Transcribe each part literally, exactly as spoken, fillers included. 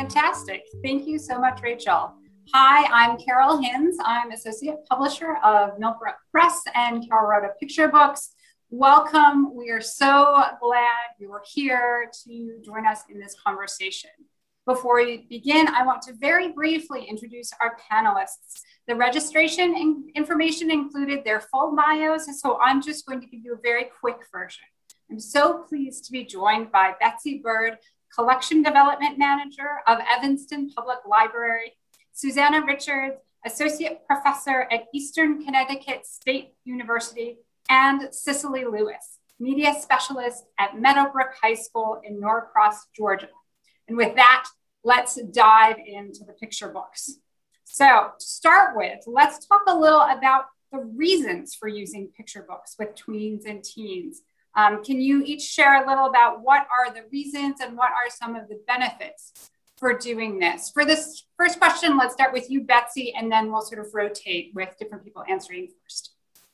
Fantastic. Thank you so much, Rachel. Hi, I'm Carol Hinz. I'm Associate Publisher of Millbrook Press and Colorado Picture Books. Welcome. We are so glad you are here to join us in this conversation. Before we begin, I want to very briefly introduce our panelists. The registration in- information included their full bios, so I'm just going to give you a very quick version. I'm so pleased to be joined by Betsy Bird, Collection Development Manager of Evanston Public Library, Susanna Richards, Associate Professor at Eastern Connecticut State University, and Cicely Lewis, Media Specialist at Meadowbrook High School in Norcross, Georgia. And with that, let's dive into the picture books. So to start with, let's talk a little about the reasons for using picture books with tweens and teens. Um, can you each share a little about what are the reasons and what are some of the benefits for doing this? For this first question, let's start with you, Betsy, and then we'll sort of rotate with different people answering first.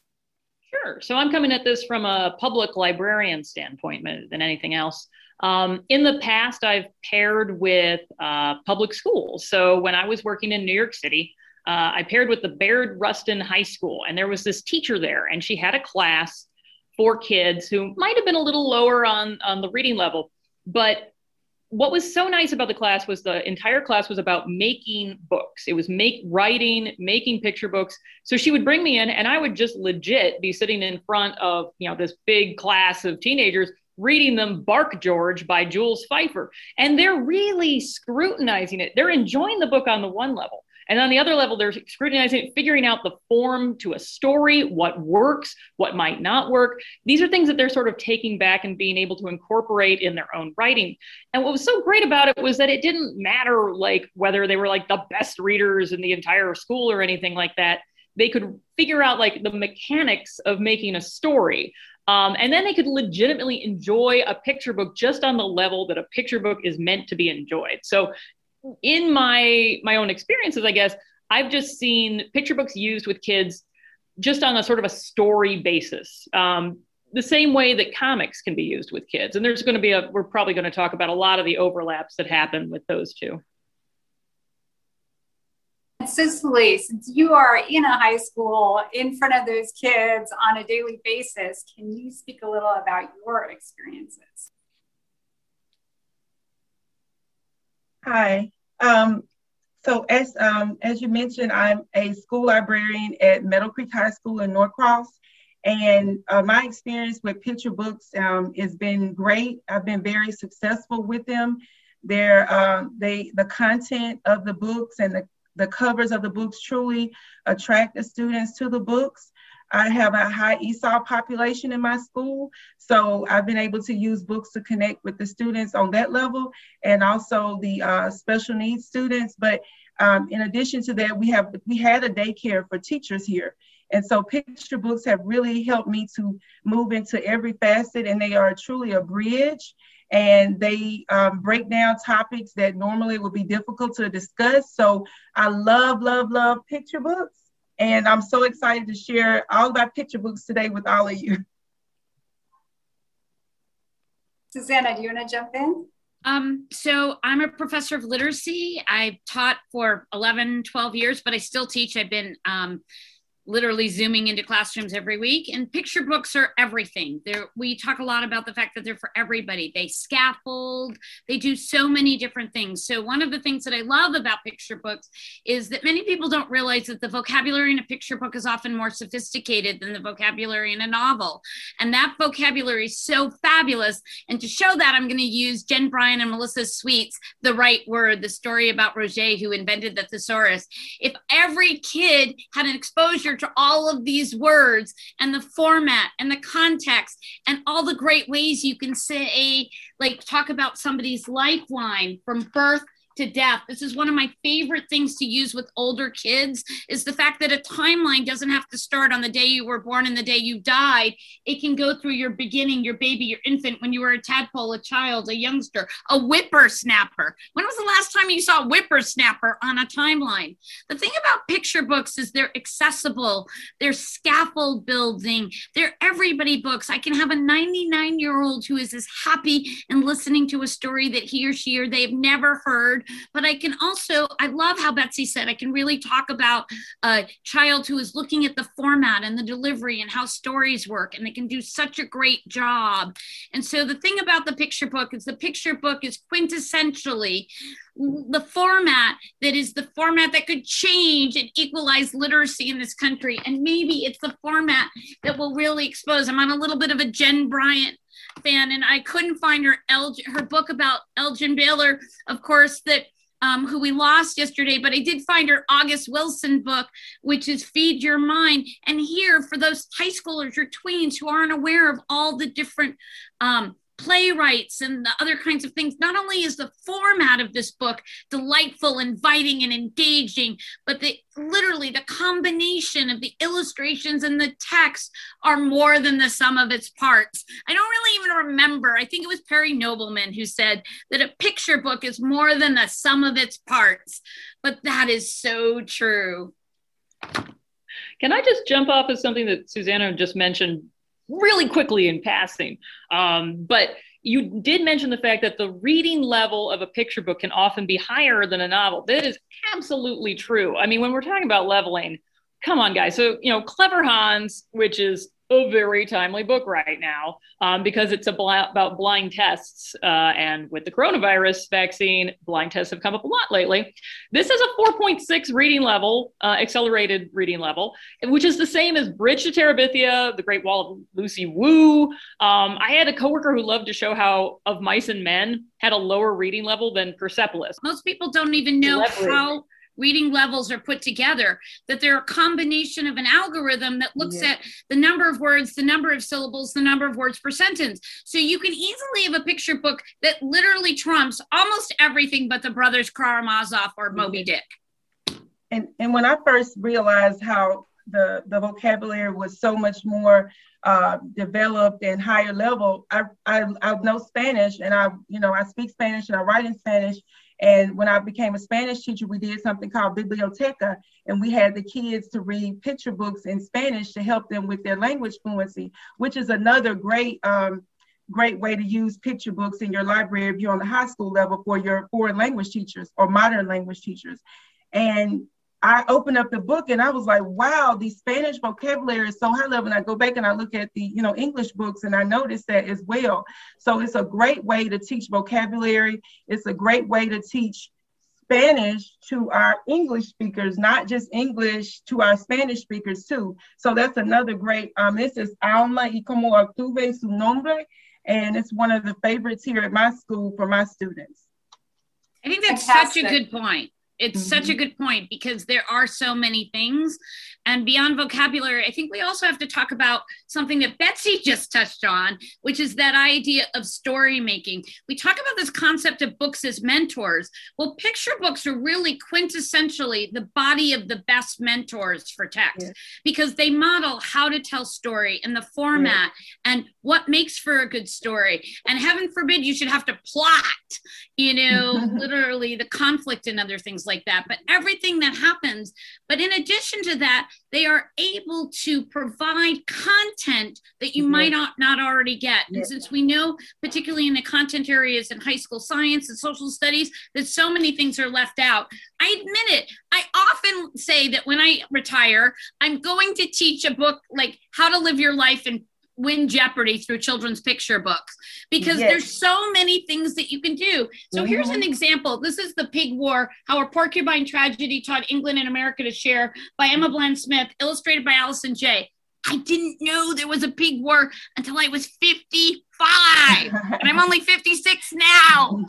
Sure. So I'm coming at this from a public librarian standpoint than anything else. Um, in the past, I've paired with uh, public schools. So when I was working in New York City, uh, I paired with the Bayard Rustin High School, and there was this teacher there, and she had a class for kids who might have been a little lower on, on the reading level. But what was so nice about the class was the entire class was about making books. It was make writing, making picture books. So she would bring me in and I would just legit be sitting in front of, you know, this big class of teenagers reading them Bark George by Jules Feiffer. And they're really scrutinizing it. They're enjoying the book on the one level. And on the other level, they're scrutinizing it, figuring out the form to a story, what works, what might not work. These are things that they're sort of taking back and being able to incorporate in their own writing. And what was so great about it was that it didn't matter like whether they were like the best readers in the entire school or anything like that. They could figure out like the mechanics of making a story. Um, and then they could legitimately enjoy a picture book just on the level that a picture book is meant to be enjoyed. So in my my own experiences, I guess, I've just seen picture books used with kids just on a sort of a story basis, um, the same way that comics can be used with kids. And there's going to be a, we're probably going to talk about a lot of the overlaps that happen with those two. Cicely, since you are in a high school in front of those kids on a daily basis, can you speak a little about your experiences? Hi. Um, so as um, as you mentioned, I'm a school librarian at Meadow Creek High School in Norcross, and uh, my experience with picture books um, has been great. I've been very successful with them. They're, uh, they the content of the books and the, the covers of the books truly attract the students to the books. I have a high E S O L population in my school, so I've been able to use books to connect with the students on that level and also the uh, special needs students. But um, in addition to that, we have we had a daycare for teachers here. And so picture books have really helped me to move into every facet, and they are truly a bridge. And they um, break down topics that normally would be difficult to discuss. So I love, love, love picture books. And I'm so excited to share all about picture books today with all of you. Susanna, do you want to jump in? Um, so I'm a professor of literacy. I've taught for eleven, twelve years, but I still teach. I've been um, literally zooming into classrooms every week, and picture books are everything. They're, we talk a lot about the fact that they're for everybody. They scaffold, they do so many different things. So one of the things that I love about picture books is that many people don't realize that the vocabulary in a picture book is often more sophisticated than the vocabulary in a novel. And that vocabulary is so fabulous. And to show that, I'm going to use Jen Bryan and Melissa Sweet's The Right Word, the story about Roget, who invented the thesaurus. If every kid had an exposure to all of these words and the format and the context and all the great ways you can say, like talk about somebody's lifeline from birth to death. This is one of my favorite things to use with older kids, is the fact that a timeline doesn't have to start on the day you were born and the day you died. It can go through your beginning, your baby, your infant, when you were a tadpole, a child, a youngster, a whippersnapper. When was the last time you saw a whippersnapper on a timeline? The thing about picture books is they're accessible, they're scaffold building, they're everybody books. I can have a ninety-nine year old who is as happy and listening to a story that he or she or they've never heard word, but I can also, I love how Betsy said, I can really talk about a child who is looking at the format and the delivery and how stories work, and they can do such a great job. And so the thing about the picture book is the picture book is quintessentially the format that is the format that could change and equalize literacy in this country. And maybe it's the format that will really expose. I'm on a little bit of a Jen Bryant fan, and I couldn't find her El- her book about Elgin Baylor, of course, that um, who we lost yesterday, but I did find her August Wilson book, which is Feed Your Mind. And here, for those high schoolers or tweens who aren't aware of all the different um, playwrights and the other kinds of things, not only is the format of this book delightful, inviting, and engaging, but the literally the combination of the illustrations and the text are more than the sum of its parts. I don't really even remember. I think it was Perry Nobleman who said that a picture book is more than the sum of its parts, but that is so true. Can I just jump off of something that Susanna just mentioned really quickly in passing? Um, but you did mention the fact that the reading level of a picture book can often be higher than a novel. That is absolutely true. I mean, when we're talking about leveling, come on, guys. So, you know, Clever Hans, which is a very timely book right now um, because it's a bl- about blind tests. Uh, and with the coronavirus vaccine, blind tests have come up a lot lately. This is a four point six reading level, uh, accelerated reading level, which is the same as Bridge to Terabithia, The Great Wall of Lucy Wu. Um, I had a coworker who loved to show how Of Mice and Men had a lower reading level than Persepolis. Most people don't even know Leverage. how reading levels are put together, that they're a combination of an algorithm that looks yeah. at the number of words, the number of syllables, the number of words per sentence. So you can easily have a picture book that literally trumps almost everything but the Brothers Karamazov or Moby Dick. And and when I first realized how the, the vocabulary was so much more uh, developed and higher level, I, I I know Spanish, and I you know I speak Spanish and I write in Spanish. And when I became a Spanish teacher, we did something called Biblioteca, and we had the kids to read picture books in Spanish to help them with their language fluency, which is another great, um, great way to use picture books in your library if you're on the high school level for your foreign language teachers or modern language teachers. And I opened up the book and I was like, wow, the Spanish vocabulary is so high level. And I go back and I look at the, you know, English books and I noticed that as well. So it's a great way to teach vocabulary. It's a great way to teach Spanish to our English speakers, not just English to our Spanish speakers too. So that's another great, um, this is Alma y como obtuve su nombre. And it's one of the favorites here at my school for my students. I think that's Fantastic. Such a good point. It's mm-hmm. such a good point because there are so many things. And beyond vocabulary, I think we also have to talk about something that Betsy just touched on, which is that idea of story making. We talk about this concept of books as mentors. Well, picture books are really quintessentially the body of the best mentors for text yeah. because they model how to tell story and the format yeah. and what makes for a good story. And heaven forbid you should have to plot, you know, literally the conflict and other things like that, but everything that happens. But in addition to that, they are able to provide content that you yes. might not, not already get. Yes. And since we know, particularly in the content areas in high school science and social studies, that so many things are left out. I admit it. I often say that when I retire, I'm going to teach a book like How to Live Your Life and Win Jeopardy through children's picture books, because yes. there's so many things that you can do. So mm-hmm. here's an example. This is The Pig War, How a Porcupine Tragedy Taught England and America to Share by Emma Bland Smith, illustrated by Allison Jay. I didn't know there was a pig war until I was fifty-five, and I'm only fifty-six now.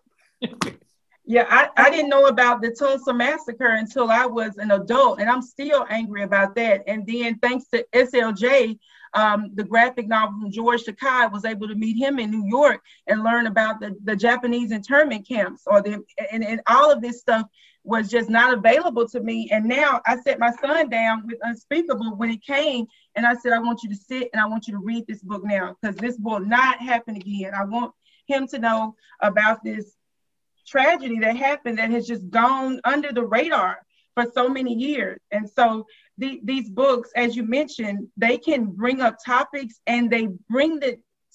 Yeah, I, I didn't know about the Tulsa Massacre until I was an adult, and I'm still angry about that. And then thanks to S L J, um, the graphic novel from George Takei, was able to meet him in New York and learn about the, the Japanese internment camps, or the and, and all of this stuff was just not available to me. And now I set my son down with Unspeakable when it came, and I said, I want you to sit and I want you to read this book now, because this will not happen again. I want him to know about this tragedy that happened that has just gone under the radar for so many years. And so the, these books, as you mentioned, they can bring up topics and they bring the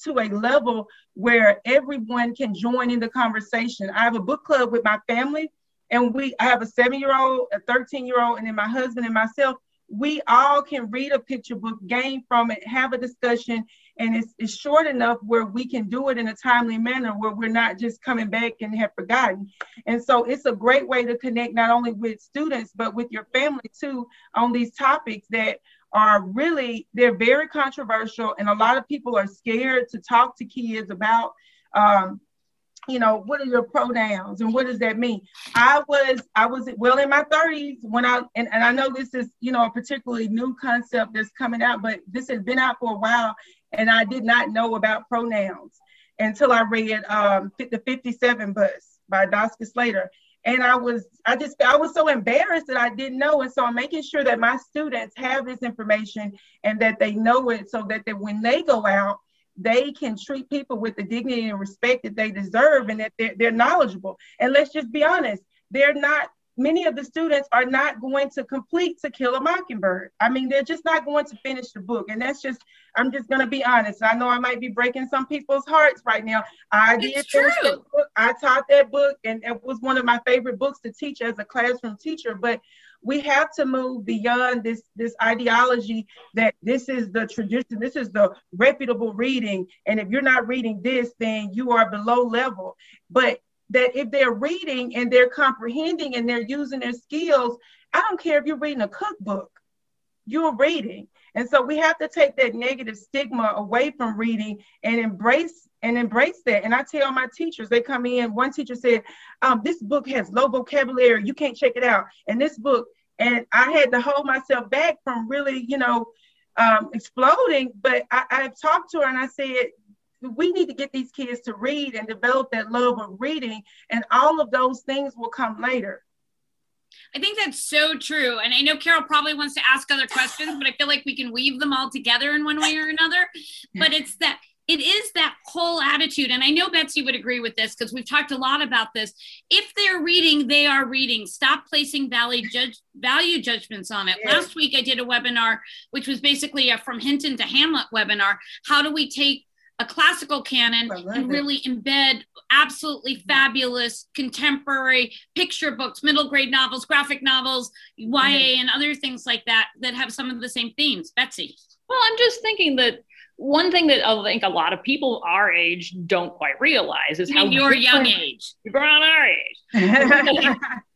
to a level where everyone can join in the conversation. I have a book club with my family, and we I have a seven-year-old, a thirteen-year-old, and then my husband and myself. We all can read a picture book, gain from it, have a discussion, and it's, it's short enough where we can do it in a timely manner where we're not just coming back and have forgotten. And so it's a great way to connect not only with students, but with your family too on these topics that are really, they're very controversial, and a lot of people are scared to talk to kids about, um, you know, what are your pronouns and what does that mean? I was, I was well in my thirties when I, and, and I know this is, you know, a particularly new concept that's coming out, but this has been out for a while, and I did not know about pronouns until I read um, the fifty-seven Bus by Dosca Slater. And I was, I just, I was so embarrassed that I didn't know. And so I'm making sure that my students have this information and that they know it, so that, that when they go out, they can treat people with the dignity and respect that they deserve, and that they're, they're knowledgeable. And let's just be honest, they're not, many of the students are not going to complete To Kill a Mockingbird. I mean, they're just not going to finish the book. And that's just, I'm just going to be honest. I know I might be breaking some people's hearts right now. I it's did true. finish that book. I taught that book, and it was one of my favorite books to teach as a classroom teacher. But we have to move beyond this, this ideology that this is the tradition, this is the reputable reading. And if you're not reading this, then you are below level. But that if they're reading and they're comprehending and they're using their skills, I don't care if you're reading a cookbook, you're reading. And so we have to take that negative stigma away from reading and embrace and embrace that. And I tell my teachers, they come in, one teacher said, um, this book has low vocabulary, you can't check it out. And this book, and I had to hold myself back from really, you know, um, exploding. But I, I've talked to her and I said, we need to get these kids to read and develop that love of reading, and all of those things will come later. I think that's so true. And I know Carol probably wants to ask other questions, but I feel like we can weave them all together in one way or another. But it's that, it is that whole attitude. And I know Betsy would agree with this because we've talked a lot about this. If they're reading, they are reading. Stop placing value, judge, value judgments on it. Yes. Last week I did a webinar, which was basically a From Hinton to Hamlet webinar. How do we take a classical canon and really it. embed absolutely fabulous contemporary picture books, middle grade novels, graphic novels, Y A, mm-hmm. and other things like that that have some of the same themes. Betsy. Well, I'm just thinking that one thing that I think a lot of people our age don't quite realize is you how your young age. You're around our age.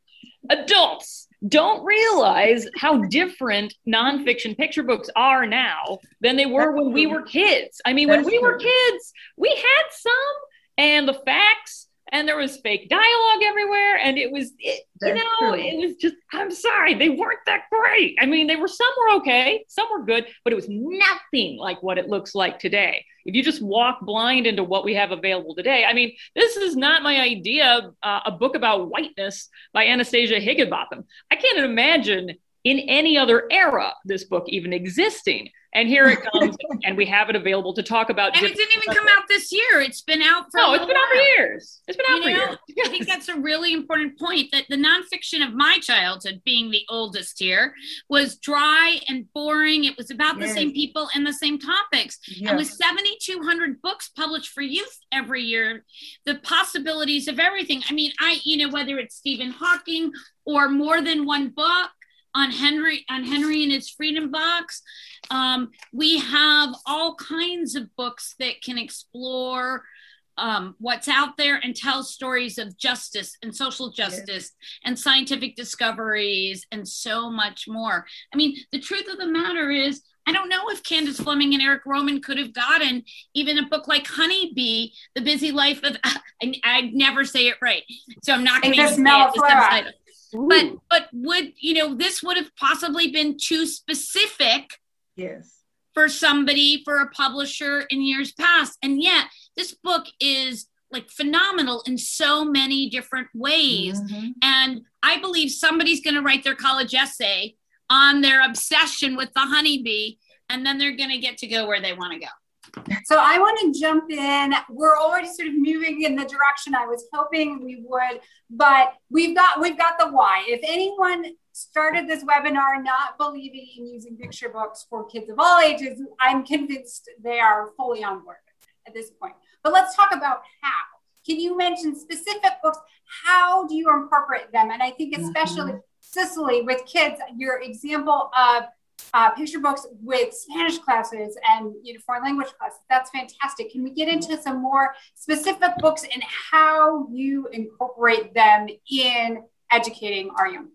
Adults don't realize how different nonfiction picture books are now than they were when we were kids. I mean, when we were kids, we had some, and the facts, and there was fake dialogue everywhere. And it was, it, you know, true. It was just, I'm sorry, they weren't that great. I mean, they were, some were okay, some were good, but it was nothing like what it looks like today. If you just walk blind into what we have available today, I mean, this is not my idea, uh, a book about whiteness by Anastasia Higginbotham. I can't imagine in any other era this book even existing. And here it comes, and we have it available to talk about. And it didn't even come out this year. It's been out for No, it's been out for years. It's been out for years. I think that's a really important point, that the nonfiction of my childhood, being the oldest here, was dry and boring. It was about the yes. same people and the same topics. Yes. And with seventy-two hundred books published for youth every year, the possibilities of everything. I mean, I, you know, whether it's Stephen Hawking or more than one book, on Henry, on Henry and his Freedom Box. Um, we have all kinds of books that can explore um, what's out there and tell stories of justice and social justice yes. and scientific discoveries and so much more. I mean, the truth of the matter is, I don't know if Candace Fleming and Eric Roman could have gotten even a book like Honeybee, The Busy Life of, I, I never say it right, so I'm not going to say it. But but would, you know, this would have possibly been too specific yes. for somebody, for a publisher in years past. And yet this book is like phenomenal in so many different ways. Mm-hmm. And I believe somebody's going to write their college essay on their obsession with the honeybee, and then they're going to get to go where they want to go. So I want to jump in. We're already sort of moving in the direction I was hoping we would, but we've got we've got the why. If anyone started this webinar not believing in using picture books for kids of all ages, I'm convinced they are fully on board. at this point. But let's talk about how. Can you mention specific books? How do you incorporate them? And I think especially, mm-hmm. Cicely, with kids, your example of uh, picture books with Spanish classes and you know, foreign language classes, that's fantastic. Can we get into some more specific books and how you incorporate them in educating our young people?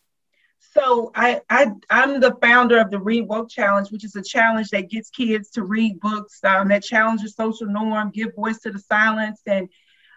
So I, I, I'm the founder of the Read Woke Challenge, which is a challenge that gets kids to read books um, that challenge the social norm, give voice to the silence. And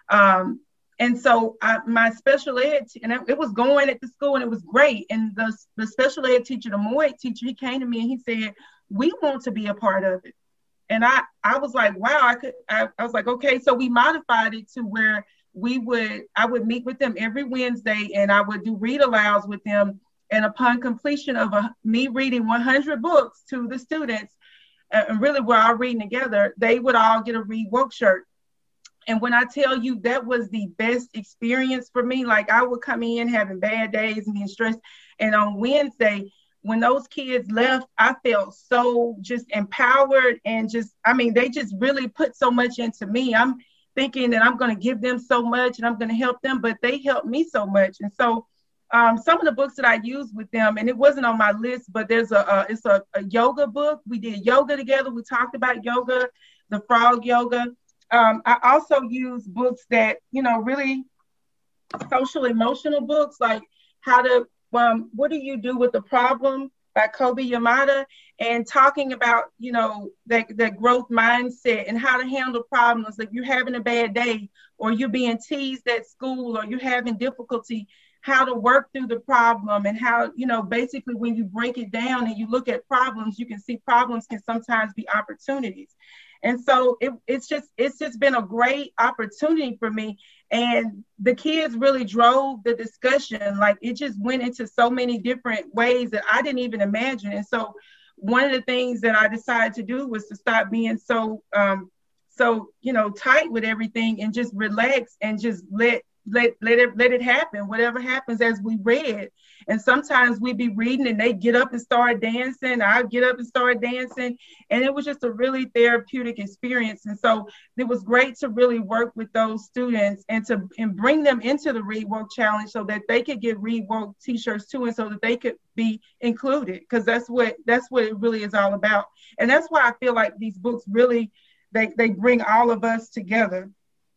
um, and so I, my special ed, and it, it was going at the school and it was great. And the, the special ed teacher, the M O E teacher, he came to me and he said, we want to be a part of it. And I, I was like, wow, I could, I, I was like, okay. So we modified it to where we would, I would meet with them every Wednesday and I would do read alouds with them. And upon completion of a, me reading one hundred books to the students, uh, and really we're all reading together, they would all get a Read Woke shirt. And when I tell you that was the best experience for me, like I would come in having bad days and being stressed. And on Wednesday, when those kids left, I felt so just empowered and just, I mean, they just really put so much into me. I'm thinking that I'm going to give them so much and I'm going to help them, but they helped me so much. And so Um, some of the books that I used with them, and it wasn't on my list, but there's a, uh, it's a, a yoga book. We did yoga together. We talked about yoga, the frog yoga. Um, I also use books that, you know, really social emotional books, like how to, um, what do you do with the problem by Kobe Yamada, and talking about, you know, that, that growth mindset and how to handle problems. If you're having a bad day or you're being teased at school or you're having difficulty, how to work through the problem and how, you know, basically when you break it down and you look at problems, you can see problems can sometimes be opportunities. And so it, it's just, it's just been a great opportunity for me. And the kids really drove the discussion. Like it just went into so many different ways that I didn't even imagine. And so one of the things that I decided to do was to stop being so, um, so, you know, tight with everything and just relax and just let Let, let it let it happen, whatever happens as we read. And sometimes we'd be reading and they get up and start dancing. I'd get up and start dancing. And it was just a really therapeutic experience. And so it was great to really work with those students and to and bring them into the Read Woke Challenge so that they could get Read Woke t-shirts too, and so that they could be included, because that's what that's what it really is all about. And that's why I feel like these books really, they, they bring all of us together.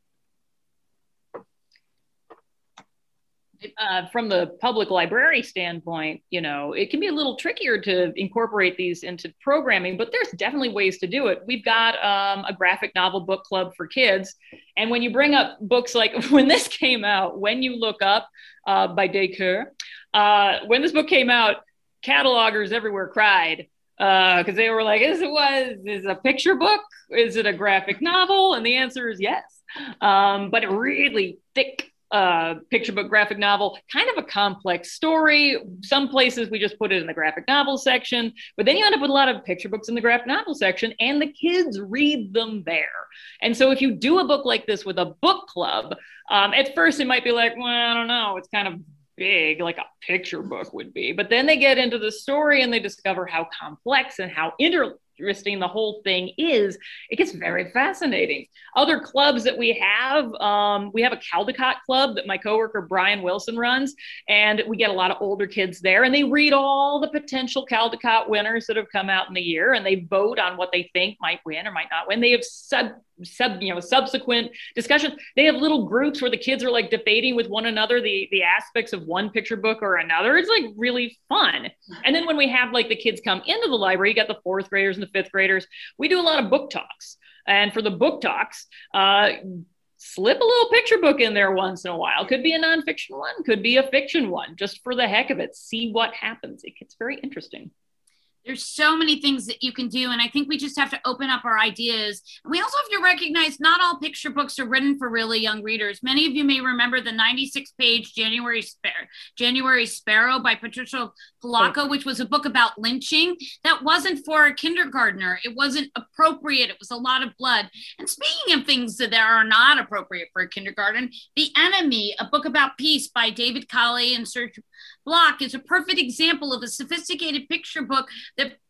Uh, from the public library standpoint, you know, it can be a little trickier to incorporate these into programming, but there's definitely ways to do it. We've got um, a graphic novel book club for kids. And when you bring up books like when this came out, When You Look Up uh, by Descoeur, uh, when this book came out, catalogers everywhere cried because uh, they were like, is it was, is it a picture book? Is it a graphic novel? And the answer is yes. Um, but it really thick Uh, picture book graphic novel, kind of a complex story. Some places we just put it in the graphic novel section, but then you end up with a lot of picture books in the graphic novel section and the kids read them there. And so if you do a book like this with a book club, um, at first it might be like, well, I don't know, it's kind of big like a picture book would be, but then they get into the story and they discover how complex and how inter interesting the whole thing is. It gets very fascinating. Other clubs that we have, um, we have a Caldecott club that my coworker Brian Wilson runs, and we get a lot of older kids there, and they read all the potential Caldecott winners that have come out in the year, and they vote on what they think might win or might not win. They have sub sub you know subsequent discussions. They have little groups where the kids are like debating with one another the the aspects of one picture book or another. It's like really fun. And then when we have like the kids come into the library, you got the fourth graders and the fifth graders, we do a lot of book talks. And for the book talks, uh slip a little picture book in there once in a while. Could be a nonfiction one, could be a fiction one, just for the heck of it. See what happens. It gets very interesting. There's so many things that you can do. And I think we just have to open up our ideas. And we also have to recognize not all picture books are written for really young readers. Many of you may remember the ninety-six page January, Spar- January Sparrow by Patricia Polacco, which was a book about lynching. That wasn't for a kindergartner. It wasn't appropriate. It was a lot of blood. And speaking of things that are not appropriate for a kindergarten, The Enemy, a book about peace by David Colley and Serge Block, is a perfect example of a sophisticated picture book that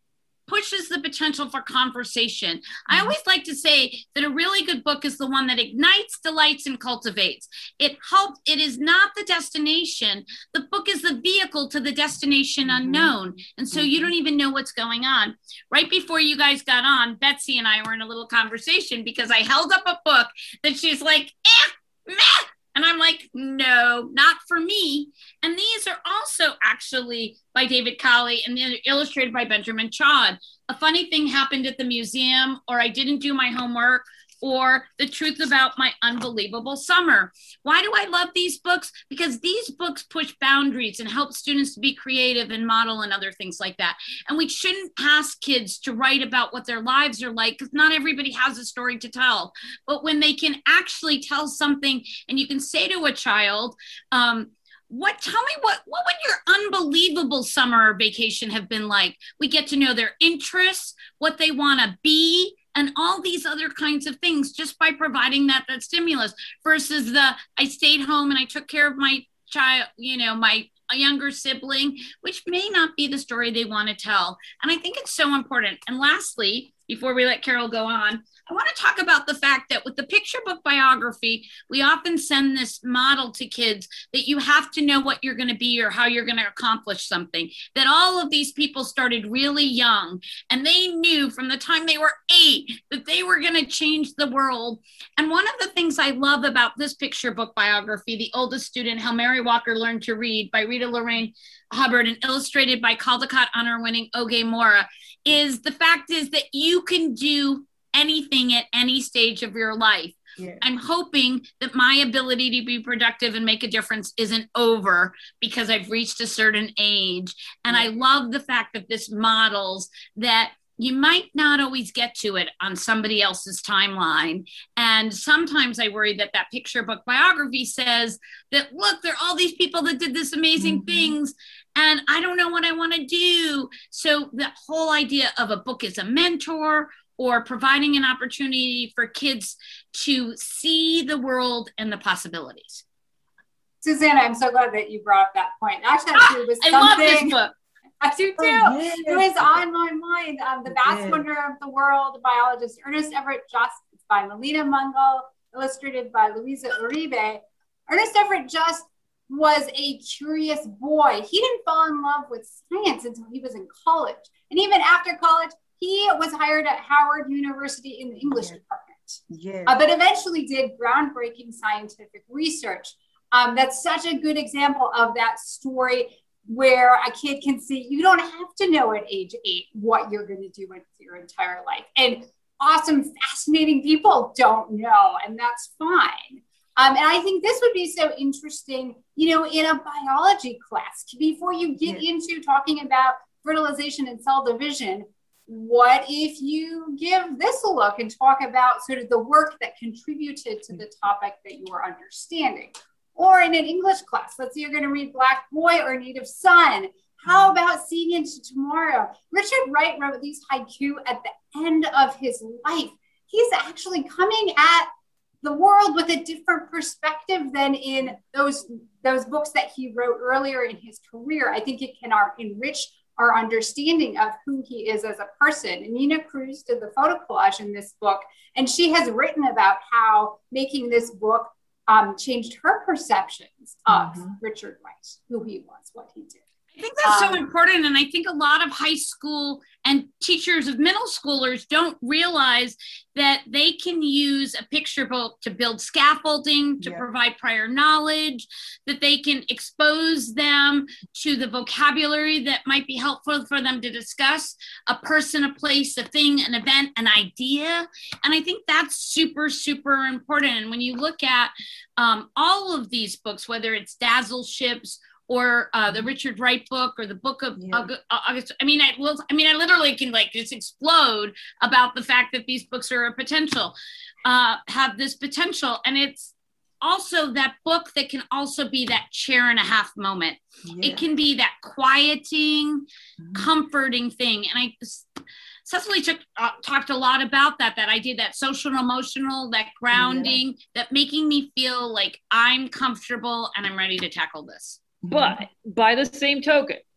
pushes the potential for conversation. Mm-hmm. I always like to say that a really good book is the one that ignites, delights, and cultivates. It helps. It is not the destination. The book is the vehicle to the destination mm-hmm. unknown. And so mm-hmm. you don't even know what's going on. Right before you guys got on, Betsy and I were in a little conversation because I held up a book that she's like, eh, meh. And I'm like, no, not for me. And these are also actually by David Colley and they're illustrated by Benjamin Chaud. A funny thing happened at the museum, or I didn't do my homework, or The Truth About My Unbelievable Summer. Why do I love these books? Because these books push boundaries and help students to be creative and model and other things like that. And we shouldn't ask kids to write about what their lives are like, because not everybody has a story to tell. But when they can actually tell something, and you can say to a child, um, What, tell me what, what would your unbelievable summer vacation have been like? We get to know their interests, what they want to be, and all these other kinds of things just by providing that, that stimulus versus the, I stayed home and I took care of my child, you know, my a younger sibling, which may not be the story they want to tell. And I think it's so important. And lastly, before we let Carol go on, I want to talk about the fact that with the picture book biography, we often send this model to kids that you have to know what you're going to be or how you're going to accomplish something, that all of these people started really young and they knew from the time they were eight that they were going to change the world. And one of the things I love about this picture book biography, The Oldest Student, How Mary Walker Learned to Read by Rita Lorraine Hubbard and illustrated by Caldecott honor-winning Oge Mora, is the fact is that you can do anything at any stage of your life. Yeah. I'm hoping that my ability to be productive and make a difference isn't over because I've reached a certain age. And yeah. I love the fact that this models that you might not always get to it on somebody else's timeline. And sometimes I worry that that picture book biography says that, look, there are all these people that did this amazing mm-hmm. things, and I don't know what I want to do. So the whole idea of a book as a mentor or providing an opportunity for kids to see the world and the possibilities. Susanna, I'm so glad that you brought up that point. Actually, ah, was something, I love this book. I do too. Oh, yes. It was on my mind. Um, the Vast yes. Wonder of the World, biologist Ernest Everett Just, by Melina Mungal, illustrated by Luisa Uribe. Ernest Everett Just was a curious boy. He didn't fall in love with science until he was in college. And even after college, he was hired at Howard University in the English yes. department, yes. Uh, but eventually did groundbreaking scientific research. Um, that's such a good example of that story where a kid can see you don't have to know at age eight what you're going to do with your entire life. And awesome, fascinating people don't know, and that's fine. Um, and I think this would be so interesting, you know, in a biology class, before you get yeah. into talking about fertilization and cell division. What if you give this a look and talk about sort of the work that contributed to the topic that you are understanding? Or in an English class, let's say you're going to read Black Boy or Native Son. How about Seeing Into Tomorrow? Richard Wright wrote these haiku at the end of his life. He's actually coming at the world with a different perspective than in those, those books that he wrote earlier in his career. I think it can our, enrich our understanding of who he is as a person. And Nina Cruz did the photo collage in this book, and she has written about how making this book um, changed her perceptions of mm-hmm. Richard Wright, who he was, what he did. I think that's um, so important. And I think a lot of high school and teachers of middle schoolers don't realize that they can use a picture book to build scaffolding, to yeah. provide prior knowledge, that they can expose them to the vocabulary that might be helpful for them to discuss a person, a place, a thing, an event, an idea. And I think that's super, super important. And when you look at um, all of these books, whether it's Dazzle Ships or uh, the Richard Wright book, or the book of yeah. August. I mean, I will. I mean, I literally can like just explode about the fact that these books are a potential, uh, have this potential, and it's also that book that can also be that chair and a half moment. Yeah. It can be that quieting, mm-hmm. comforting thing, and I. Cecily took, uh, talked a lot about that, that idea, that social and emotional, that grounding, yeah. that making me feel like I'm comfortable and I'm ready to tackle this. But by the same token,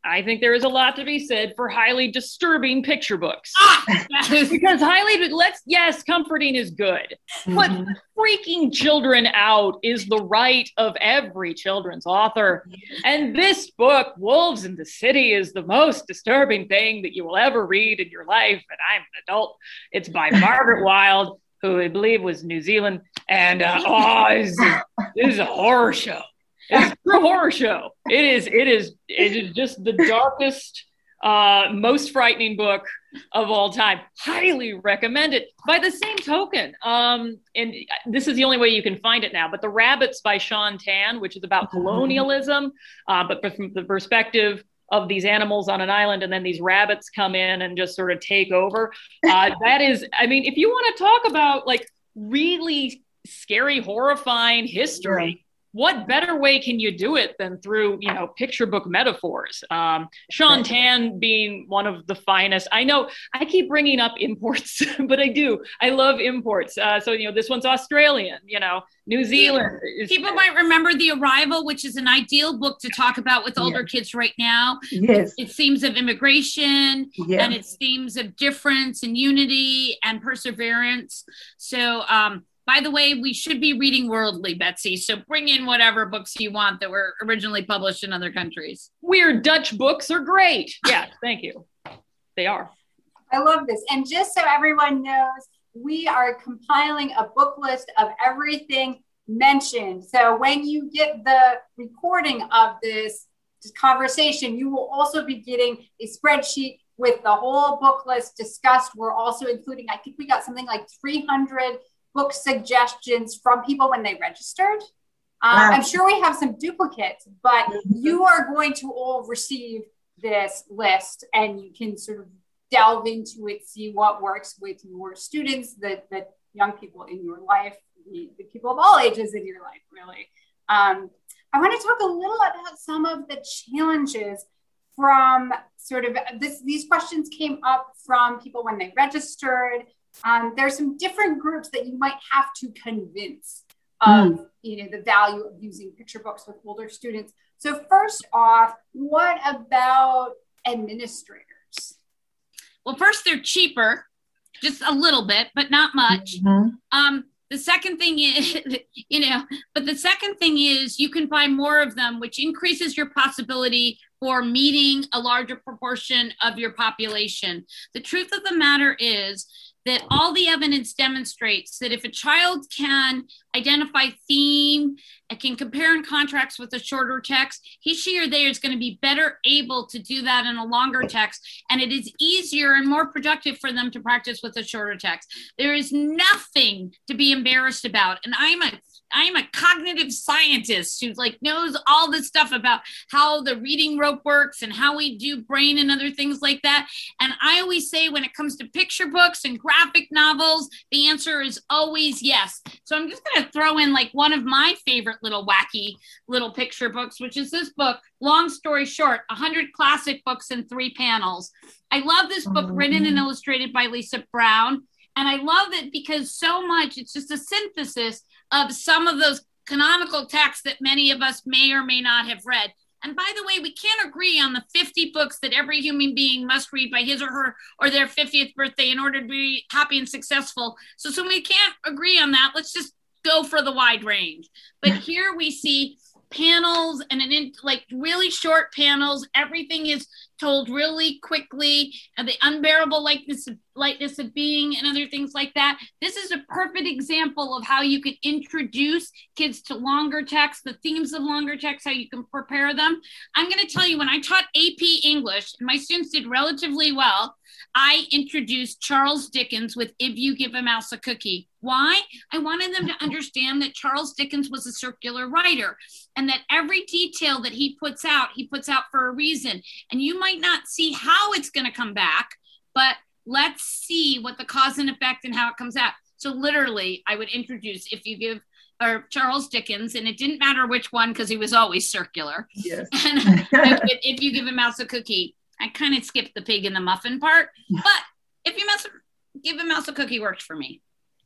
I think there is a lot to be said for highly disturbing picture books. Ah! Because highly, let's, yes, comforting is good, mm-hmm. but freaking children out is the right of every children's author. And this book, Wolves in the City, is the most disturbing thing that you will ever read in your life. And I'm an adult. It's by Margaret Wilde, who I believe was New Zealand. And uh, oh, this is, this is a horror show. It's a horror show. It is, it is, it is just the darkest, uh, most frightening book of all time. Highly recommend it. By the same token, um, and this is the only way you can find it now, but The Rabbits by Sean Tan, which is about colonialism, uh, but from the perspective of these animals on an island, and then these rabbits come in and just sort of take over. Uh, that is, I mean, if you want to talk about like really scary, horrifying history, yeah. what better way can you do it than through, you know, picture book metaphors? Um, Sean Tan being one of the finest. I know I keep bringing up imports, but I do. I love imports. Uh, so, you know, this one's Australian, you know, New Zealand. People is, might remember The Arrival, which is an ideal book to talk about with older yeah. kids right now. Yes. It's themes of immigration yeah. and it's themes of difference and unity and perseverance. So, um, by the way, we should be reading worldly, Betsy. So bring in whatever books you want that were originally published in other countries. Weird Dutch books are great. Yeah, thank you. They are. I love this. And just so everyone knows, we are compiling a book list of everything mentioned. So when you get the recording of this conversation, you will also be getting a spreadsheet with the whole book list discussed. We're also including, I think we got something like three hundred book suggestions from people when they registered. Um, wow. I'm sure we have some duplicates, but you are going to all receive this list and you can sort of delve into it, see what works with your students, the, the young people in your life, the, the people of all ages in your life, really. Um, I want to talk a little about some of the challenges from sort of this. These questions came up from people when they registered. Um, there's some different groups that you might have to convince of, mm. you know, the value of using picture books with older students. So first off, what about administrators? Well, first, they're cheaper, just a little bit, but not much. Mm-hmm. Um, the second thing is, you know, but the second thing is you can buy more of them, which increases your possibility for meeting a larger proportion of your population. The truth of the matter is that all the evidence demonstrates that if a child can identify theme and can compare and contrast with a shorter text, he, she, or they is going to be better able to do that in a longer text. And it is easier and more productive for them to practice with a shorter text. There is nothing to be embarrassed about. And I'm a I'm a cognitive scientist who like knows all this stuff about how the reading rope works and how we do brain and other things like that. And I always say when it comes to picture books and graphic novels, the answer is always yes. So I'm just going to throw in like one of my favorite little wacky little picture books, which is this book, Long Story Short, one hundred Classic Books in Three Panels. I love this book, mm-hmm. written and illustrated by Lisa Brown. And I love it because so much, it's just a synthesis of some of those canonical texts that many of us may or may not have read. And by the way, we can't agree on the fifty books that every human being must read by his or her or their fiftieth birthday in order to be happy and successful. So, so we can't agree on that. Let's just go for the wide range. But here we see panels and an in, like really short panels. Everything is told really quickly, and the unbearable lightness of, lightness of being and other things like that. This is a perfect example of how you can introduce kids to longer texts, the themes of longer texts, how you can prepare them. I'm going to tell you, when I taught A P English, and my students did relatively well, I introduced Charles Dickens with If You Give a Mouse a Cookie. Why? I wanted them to understand that Charles Dickens was a circular writer and that every detail that he puts out, he puts out for a reason. And you might not see how it's going to come back, but let's see what the cause and effect and how it comes out. So literally, I would introduce If You Give, or Charles Dickens, and it didn't matter which one because he was always circular. Yes. And I would, If You Give a Mouse a Cookie, I kind of skipped the pig in the muffin part, but If You mouse, Give a Mouse a Cookie worked for me.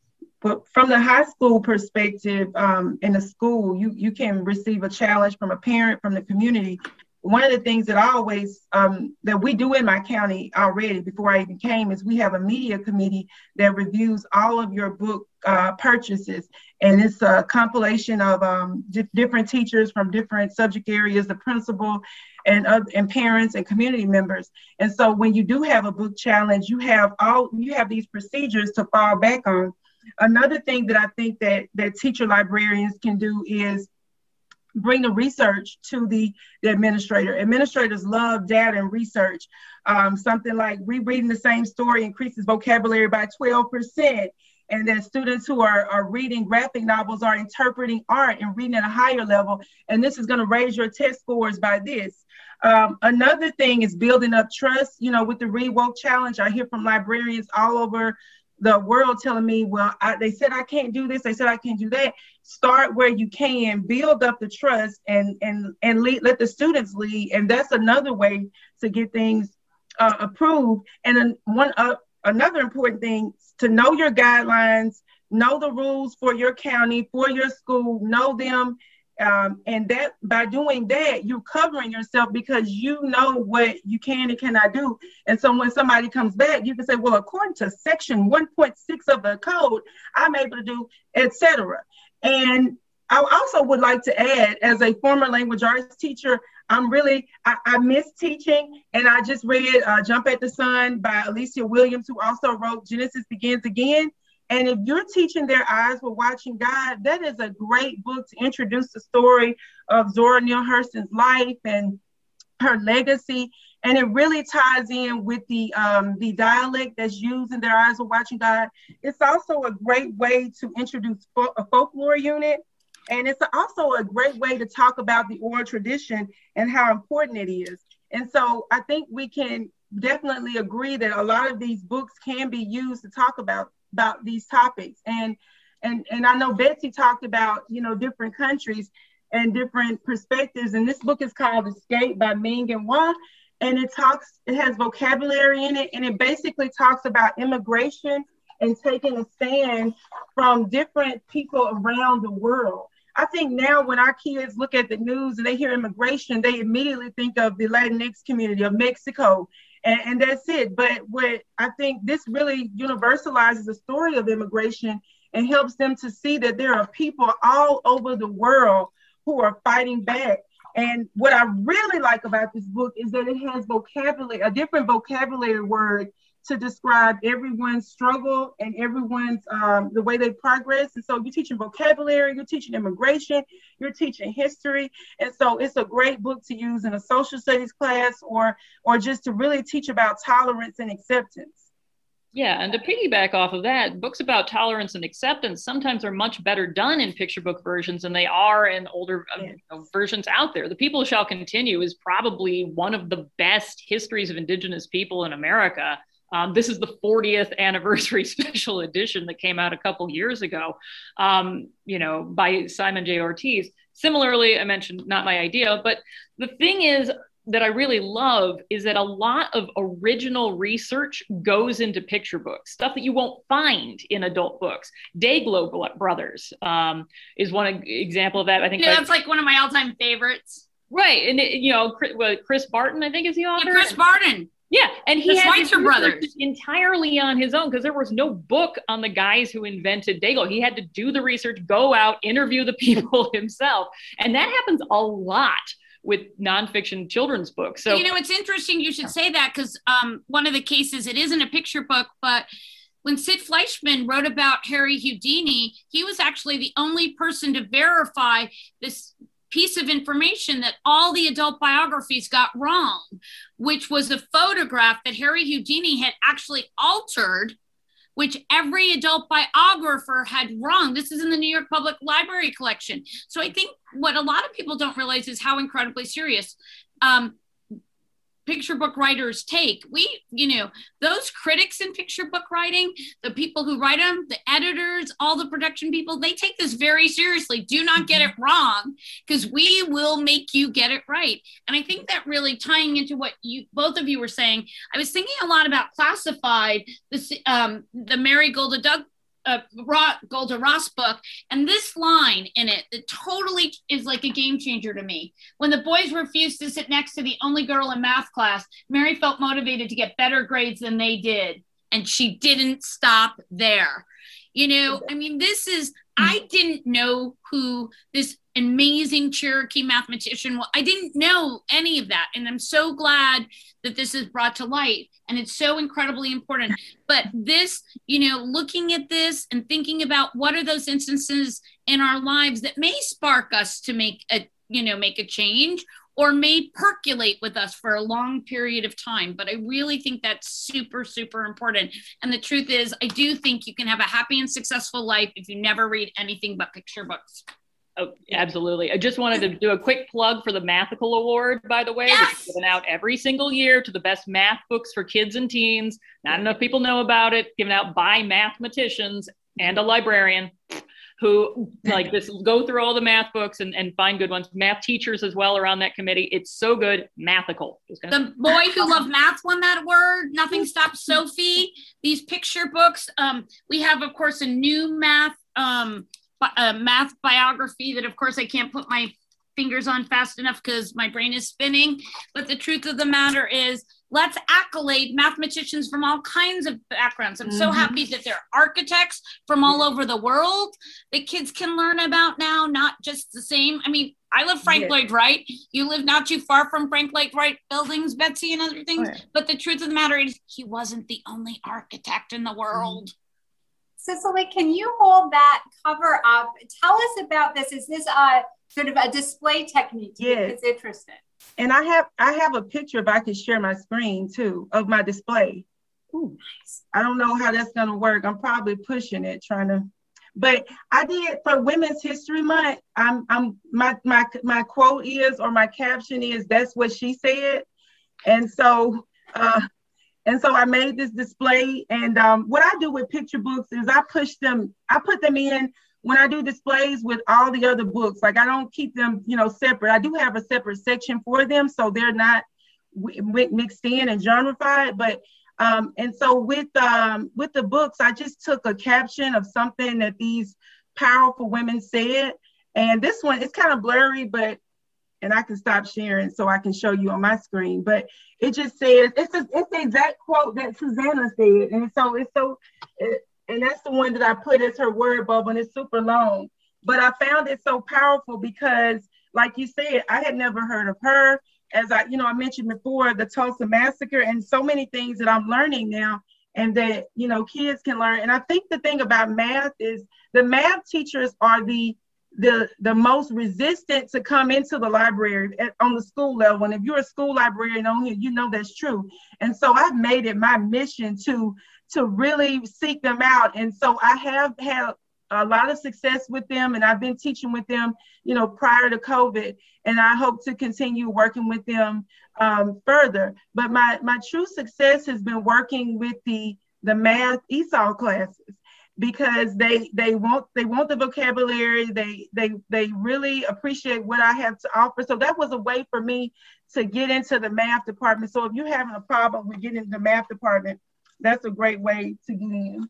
But from the high school perspective, um, in a school, you, you can receive a challenge from a parent, from the community, one of the things that I always, um, that we do in my county already before I even came is we have a media committee that reviews all of your book uh, purchases. And it's a compilation of um, di- different teachers from different subject areas, the principal and, uh, and parents and community members. And so when you do have a book challenge, you have all, you have these procedures to fall back on. Another thing that I think that, that teacher librarians can do is bring the research to the, the administrator. Administrators love data and research. Um, something like rereading the same story increases vocabulary by twelve percent. And then students who are, are reading graphic novels are interpreting art and reading at a higher level. And this is going to raise your test scores by this. Um, another thing is building up trust. You know, with the Read Woke Challenge, I hear from librarians all over the world telling me, well, I, they said I can't do this. They said I can't do that. Start where you can, build up the trust, and and and lead, let the students lead. And that's another way to get things uh, approved. And then one uh, another important thing, to know your guidelines, know the rules for your county, for your school, know them. Um, and that by doing that, you're covering yourself because you know what you can and cannot do. And so when somebody comes back, you can say, well, according to section one point six of the code, I'm able to do, et cetera. And I also would like to add, as a former language arts teacher, I'm really, I, I miss teaching. And I just read uh, Jump at the Sun by Alicia Williams, who also wrote Genesis Begins Again. And if you're teaching Their Eyes Were Watching God, that is a great book to introduce the story of Zora Neale Hurston's life and her legacy. And it really ties in with the um, the dialect that's used in Their Eyes Were Watching God. It's also a great way to introduce fo- a folklore unit. And it's also a great way to talk about the oral tradition and how important it is. And so I think we can definitely agree that a lot of these books can be used to talk about about these topics. And and and I know Betsy talked about, you know, different countries and different perspectives. And this book is called Escape by Ming and Hua. And it talks, it has vocabulary in it, and it basically talks about immigration and taking a stand from different people around the world. I think now when our kids look at the news and they hear immigration, they immediately think of the Latinx community of Mexico. And, and that's it. But what I think this really universalizes the story of immigration and helps them to see that there are people all over the world who are fighting back. And what I really like about this book is that it has vocabulary, a different vocabulary word to describe everyone's struggle and everyone's, um, the way they progress. And so you're teaching vocabulary, you're teaching immigration, you're teaching history. And so it's a great book to use in a social studies class or, or just to really teach about tolerance and acceptance. Yeah, and to piggyback off of that, books about tolerance and acceptance sometimes are much better done in picture book versions than they are in older yes. uh, versions out there. The People Shall Continue is probably one of the best histories of Indigenous people in America. Um, this is the fortieth anniversary special edition that came out a couple years ago, um, you know, by Simon J. Ortiz. Similarly, I mentioned not my idea, but the thing is that I really love is that a lot of original research goes into picture books, stuff that you won't find in adult books. Dayglow Brothers um, is one example of that. I think yeah, that's like one of my all-time favorites. Right, and it, you know, Chris, well, Chris Barton, I think, is the author. Yeah, Chris Barton. Yeah, and he the had Schweitzer brothers entirely on his own because there was no book on the guys who invented Dayglow. He had to do the research, go out, interview the people himself, and that happens a lot with nonfiction children's books. So you know, it's interesting you should say that because um, one of the cases, it isn't a picture book, but when Sid Fleischman wrote about Harry Houdini, he was actually the only person to verify this piece of information that all the adult biographies got wrong, which was a photograph that Harry Houdini had actually altered, which every adult biographer had wrong. This is in the New York Public Library collection. So I think what a lot of people don't realize is how incredibly serious um, picture book writers take. We, you know, those critics in picture book writing, the people who write them, the editors, all the production people, they take this very seriously. Do not get it wrong, because we will make you get it right. And I think that really tying into what you both of you were saying, I was thinking a lot about Classified, the, um, the Mary Golda Doug a Golda Ross book, and this line in it that totally is like a game changer to me. When the boys refused to sit next to the only girl in math class, Mary felt motivated to get better grades than they did, and she didn't stop there. You know, I mean, this is, I didn't know who this amazing Cherokee mathematician was. I didn't know any of that. And I'm so glad that this is brought to light, and it's so incredibly important. But this, you know, looking at this and thinking about what are those instances in our lives that may spark us to make a, you know, make a change, or may percolate with us for a long period of time. But I really think that's super, super important. And the truth is, I do think you can have a happy and successful life if you never read anything but picture books. Oh, absolutely. I just wanted to do a quick plug for the Mathical Award, by the way, Yes! which is given out every single year to the best math books for kids and teens. Not enough people know about it, given out by mathematicians and a librarian who like this, go through all the math books and, and find good ones. Math teachers as well are on that committee. It's so good. Mathical. The boy who loved math won that award. Nothing Stops Sophie. These picture books. Um, we have, of course, a new math um, a math biography that, of course, I can't put my fingers on fast enough because my brain is spinning. But the truth of the matter is, let's accolade mathematicians from all kinds of backgrounds. I'm mm-hmm. so happy that there are architects from all over the world that kids can learn about now, not just the same. I mean, I love Frank yeah. Lloyd Wright. You live not too far from Frank Lloyd Wright buildings, Betsy, and other things. Right. But the truth of the matter is, he wasn't the only architect in the world. Mm-hmm. Cicely, can you hold that cover up? Tell us about this. Is this a sort of a display technique to yes. get kids interested? And I have I have a picture, if I could share my screen too, of my display. Ooh, nice. I don't know how that's gonna work. I'm probably pushing it, trying to, but I did for Women's History Month. I'm I'm my my my quote is, or my caption is, "That's what she said," and so. Uh, And so I made this display, and um, what I do with picture books is I push them, I put them in when I do displays with all the other books. Like I don't keep them, you know, separate. I do have a separate section for them, so they're not w- mixed in and genreified. But um, and so with um, with the books, I just took a caption of something that these powerful women said, and this one it's kind of blurry, but. And I can stop sharing so I can show you on my screen. But it just says, it's a, it's the exact quote that Susanna said. And so it's so, it, and that's the one that I put as her word bubble, and it's super long. But I found it so powerful because, like you said, I had never heard of her. As I, you know, I mentioned before, the Tulsa Massacre, and so many things that I'm learning now and that, you know, kids can learn. And I think the thing about math is the math teachers are the the the most resistant to come into the library at, on the school level. And if you're a school librarian on here, you know that's true. And so I've made it my mission to to really seek them out. And so I have had a lot of success with them, and I've been teaching with them, you know, prior to COVID, and I hope to continue working with them um, further. But my my true success has been working with the the math E S O L classes. Because they they want they want the vocabulary, they they they really appreciate what I have to offer. So that was a way for me to get into the math department. So if you're having a problem with getting into the math department, that's a great way to get in.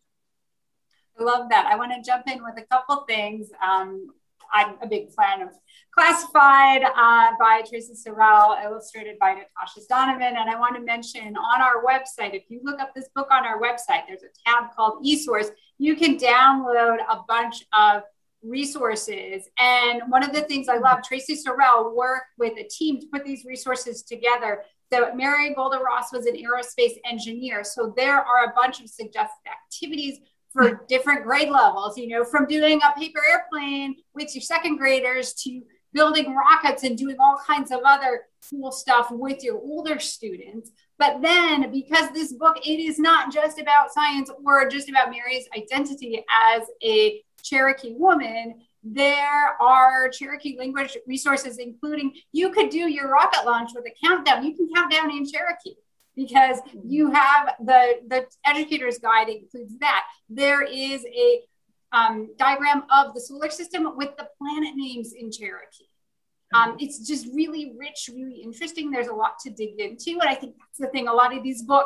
I love that. I want to jump in with a couple things. Um, I'm a big fan of Classified uh, by Tracy Sorrell, illustrated by Natasha Donovan. And I want to mention on our website, if you look up this book on our website, there's a tab called eSource. You can download a bunch of resources. And one of the things I love, Tracy Sorrell worked with a team to put these resources together. So Mary Golda Ross was an aerospace engineer. So there are a bunch of suggested activities for different grade levels, you know, from doing a paper airplane with your second graders to building rockets and doing all kinds of other cool stuff with your older students. But then, because this book, it is not just about science or just about Mary's identity as a Cherokee woman. There are Cherokee language resources, including you could do your rocket launch with a countdown. You can count down in Cherokee, because you have the, the educator's guide includes that. There is a um, diagram of the solar system with the planet names in Cherokee. Um, it's just really rich, really interesting. There's a lot to dig into. And I think that's the thing. A lot of these books,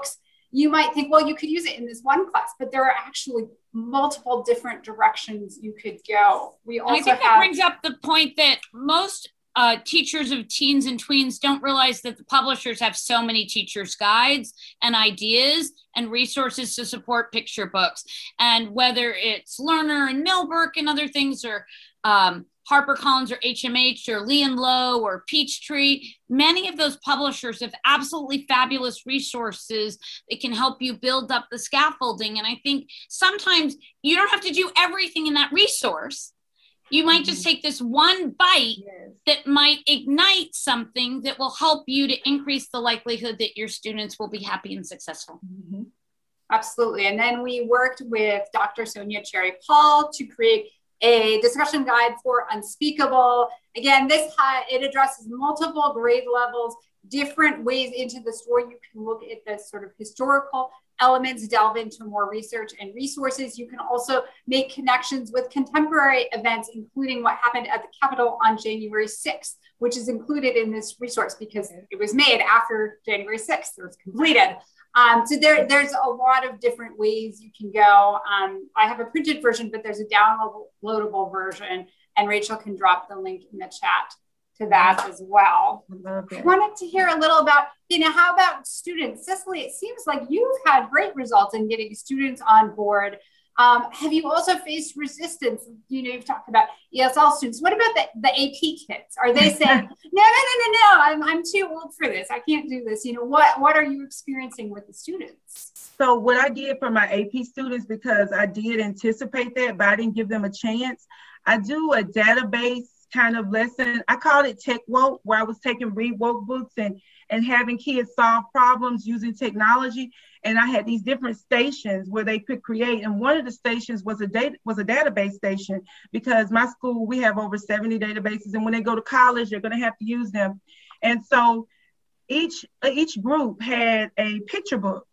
you might think, well, you could use it in this one class, but there are actually multiple different directions you could go. We also and I think have, that brings up the point that most uh, teachers of teens and tweens don't realize that the publishers have so many teachers' guides and ideas and resources to support picture books. And whether it's Lerner and Millbrook and other things, or um, HarperCollins or H M H or Lee and Low or Peachtree, many of those publishers have absolutely fabulous resources that can help you build up the scaffolding. And I think sometimes you don't have to do everything in that resource. You might just take this one bite yes. that might ignite something that will help you to increase the likelihood that your students will be happy and successful. Mm-hmm. Absolutely. And then we worked with Doctor Sonia Cherry Paul to create a discussion guide for Unspeakable. Again, this uh, it addresses multiple grade levels, different ways into the story. You can look at the sort of historical elements, delve into more research and resources. You can also make connections with contemporary events, including what happened at the Capitol on January sixth, which is included in this resource because it was made after January sixth, it was completed. Um, so there, there's a lot of different ways you can go. Um, I have a printed version, but there's a downloadable version, and Rachel can drop the link in the chat to that as well. I wanted to hear a little about, you know, how about students? Cicely, it seems like you've had great results in getting students on board. Um, have you also faced resistance? You know, you've talked about E S L students. What about the, the A P kids? Are they saying, no, no, no, no, no, I'm, I'm too old for this. I can't do this. You know, what, what are you experiencing with the students? So what I did for my A P students, because I did anticipate that, but I didn't give them a chance, I do a database kind of lesson. I called it Tech Woke, where I was taking Read Woke books and, and having kids solve problems using technology. And I had these different stations where they could create. And one of the stations was a data, was a database station, because my school, we have over seventy databases. And when they go to college, they're going to have to use them. And so each, each group had a picture book.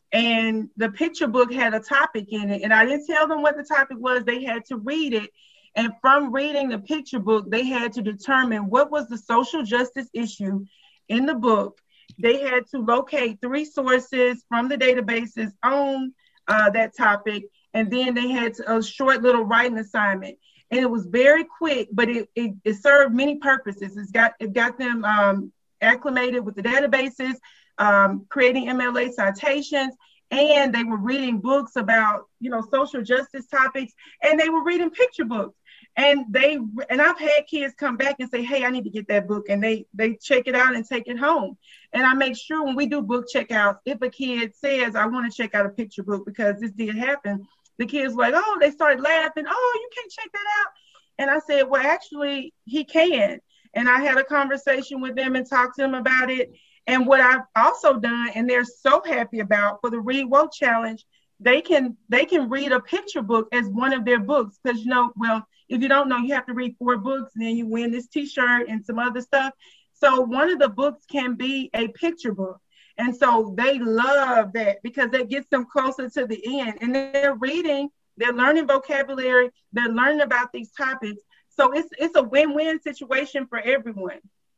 And the picture book had a topic in it. And I didn't tell them what the topic was. They had to read it. And from reading the picture book, they had to determine what was the social justice issue in the book. They had to locate three sources from the databases on uh, that topic. And then they had to, a short little writing assignment. And it was very quick, but it, it, it served many purposes. It's got, it got them um, acclimated with the databases, um, creating M L A citations, and they were reading books about, you know, social justice topics, and they were reading picture books. And they, and I've had kids come back and say, hey, I need to get that book. And they, they check it out and take it home. And I make sure when we do book checkouts, if a kid says, I want to check out a picture book because this did happen, the kids were like, oh, they started laughing. Oh, you can't check that out. And I said, well, actually he can. And I had a conversation with them and talked to them about it. And what I've also done, and they're so happy about, for the Read Woke Challenge, they can, they can read a picture book as one of their books. Because, you know, well, if you don't know, you have to read four books and then you win this t-shirt and some other stuff. So one of the books can be a picture book. And so they love that because that gets them closer to the end. And they're reading, they're learning vocabulary, they're learning about these topics. So it's it's a win-win situation for everyone.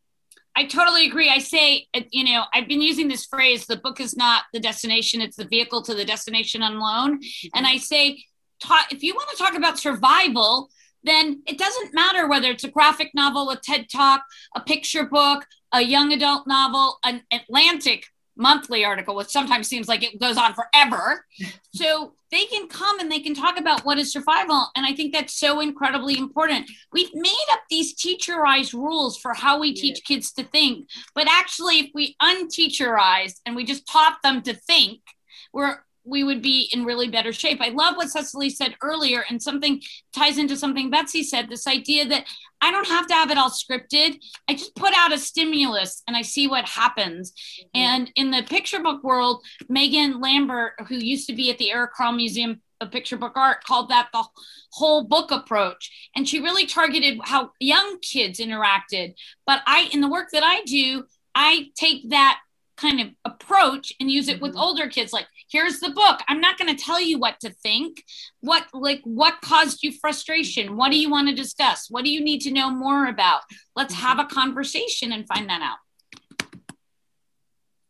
I totally agree. I say, you know, I've been using this phrase, the book is not the destination, it's the vehicle to the destination alone. Mm-hmm. And I say, ta- if you want to talk about survival, then it doesn't matter whether it's a graphic novel, a TED Talk, a picture book, a young adult novel, an Atlantic monthly article, which sometimes seems like it goes on forever. So they can come and they can talk about what is survival. And I think that's so incredibly important. We've made up these teacherized rules for how we teach yeah. kids to think. But actually, if we unteacherized and we just taught them to think, we're we would be in really better shape. I love what Cicely said earlier, and something ties into something Betsy said, this idea that I don't have to have it all scripted. I just put out a stimulus and I see what happens. Mm-hmm. And in the picture book world, Megan Lambert, who used to be at the Eric Carle Museum of Picture Book Art, called that the whole book approach. And she really targeted how young kids interacted. But I, in the work that I do, I take that kind of approach and use it with older kids. Like, here's the book. I'm not going to tell you what to think. What, like, what caused you frustration? What do you want to discuss? What do you need to know more about? Let's have a conversation and find that out.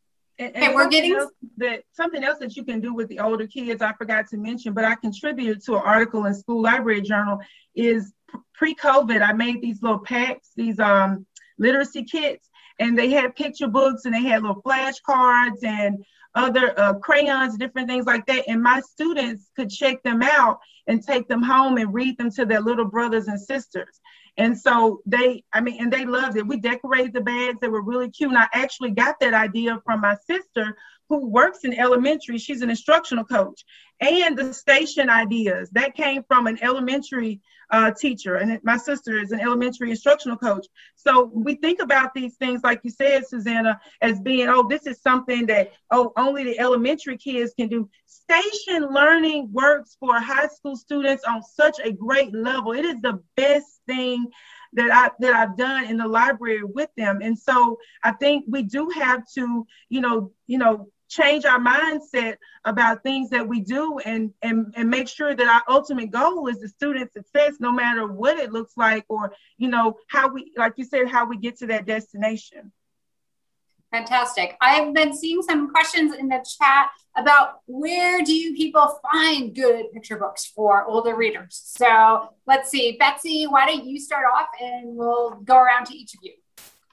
And, okay, and we're getting else that something else that you can do with the older kids, I forgot to mention, but I contributed to an article in School Library Journal, is pre-COVID, I made these little packs, these um, literacy kits, and they had picture books and they had little flashcards and other uh, crayons, different things like that. And my students could check them out and take them home and read them to their little brothers and sisters. And so they, I mean, and they loved it. We decorated the bags. They were really cute. And I actually got that idea from my sister who works in elementary. She's an instructional coach. And the station ideas, that came from an elementary uh, teacher. And my sister is an elementary instructional coach. So we think about these things, like you said, Susanna, as being, oh, this is something that, oh, only the elementary kids can do. Station learning works for high school students on such a great level. It is the best thing that I that I've done in the library with them. And so I think we do have to, you know, you know, change our mindset about things that we do, and and and make sure that our ultimate goal is the student success, no matter what it looks like, or, you know, how we, like you said, how we get to that destination. Fantastic. I've been seeing some questions in the chat about where do you people find good picture books for older readers? So let's see, Betsy, why don't you start off and we'll go around to each of you.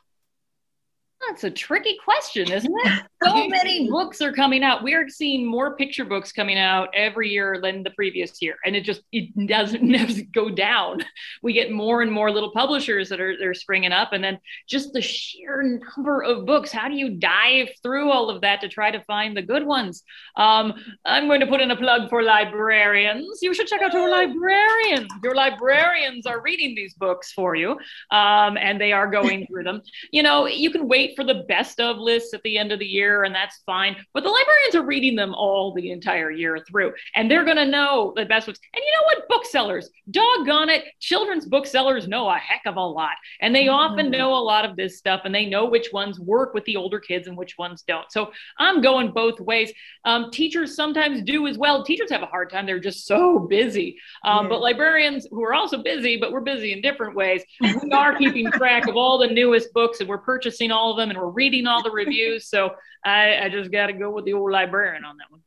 That's a tricky question, isn't it? So many books are coming out. We are seeing more picture books coming out every year than the previous year. And it just, it doesn't never go down. We get more and more little publishers that are they're springing up. And then just the sheer number of books. How do you dive through all of that to try to find the good ones? Um, I'm going to put in a plug for librarians. You should check out your librarians. Your librarians are reading these books for you. Um, and they are going through them. You know, you can wait for the best of lists at the end of the year, and that's fine. But the librarians are reading them all the entire year through, and they're going to know the best ones. And you know what? Booksellers, doggone it, children's booksellers know a heck of a lot, and they mm-hmm. often know a lot of this stuff, and they know which ones work with the older kids and which ones don't. So I'm going both ways. Um, teachers sometimes do as well. Teachers have a hard time. They're just so busy. Um, yeah. But librarians, who are also busy, but we're busy in different ways, we are keeping track of all the newest books, and we're purchasing all of them, and we're reading all the reviews. So I, I just got to go with the old librarian on that one.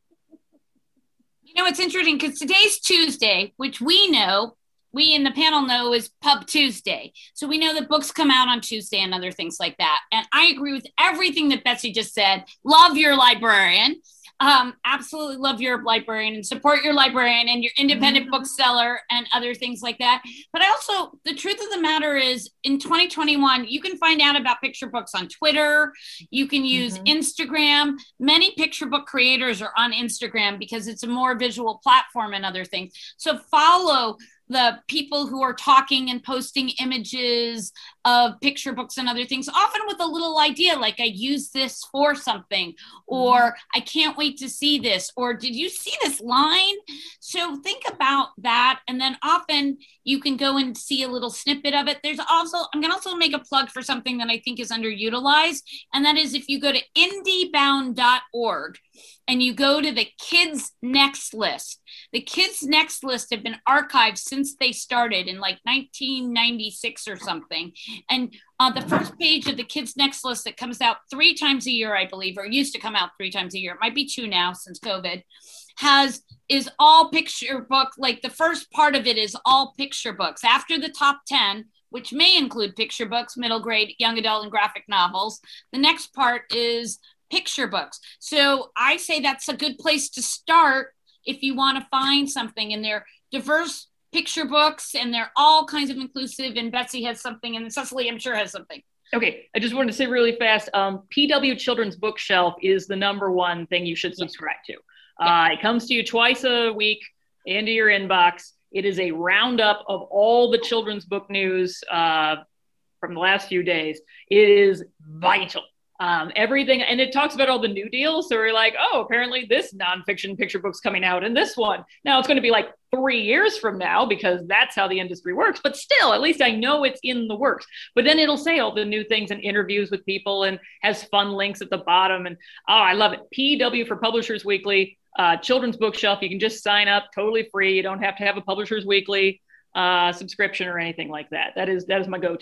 You know, it's interesting because today's Tuesday, which we know, we in the panel know is Pub Tuesday. So we know that books come out on Tuesday and other things like that. And I agree with everything that Betsy just said. Love your librarian. Um, absolutely love your librarian and support your librarian and your independent mm-hmm. bookseller and other things like that. But I also, the truth of the matter is in twenty twenty-one, you can find out about picture books on Twitter. You can use mm-hmm. Instagram. Many picture book creators are on Instagram because it's a more visual platform and other things. So follow the people who are talking and posting images of picture books and other things, often with a little idea like, I use this for something, or I can't wait to see this, or did you see this line? So think about that. And then often you can go and see a little snippet of it. There's also, I'm going to also make a plug for something that I think is underutilized. And that is if you go to indie bound dot org and you go to the Kids Next list. The Kids Next list have been archived since they started in like nineteen ninety-six or something. And uh, the first page of the Kids Next list that comes out three times a year, I believe, or used to come out three times a year, it might be two now since COVID, has is all picture book. Like the first part of it is all picture books. After the top ten, which may include picture books, middle grade, young adult, and graphic novels, the next part is picture books. So I say that's a good place to start if you want to find something. And they're diverse picture books, and they're all kinds of inclusive. And Betsy has something, and Cecily, I'm sure, has something. Okay, I just wanted to say really fast, um, P W Children's Bookshelf is the number one thing you should subscribe to. Uh, it comes to you twice a week into your inbox. It is a roundup of all the children's book news uh, from the last few days. It is vital. Um, everything, and it talks about all the new deals. So we're like, oh, apparently this nonfiction picture book's coming out and this one. Now it's going to be like three years from now because that's how the industry works. But still, at least I know it's in the works. But then it'll say all the new things and interviews with people and has fun links at the bottom. And oh, I love it. P W for Publishers Weekly, uh, Children's Bookshelf. You can just sign up totally free. You don't have to have a Publishers Weekly uh, subscription or anything like that. That is, that is my go-to.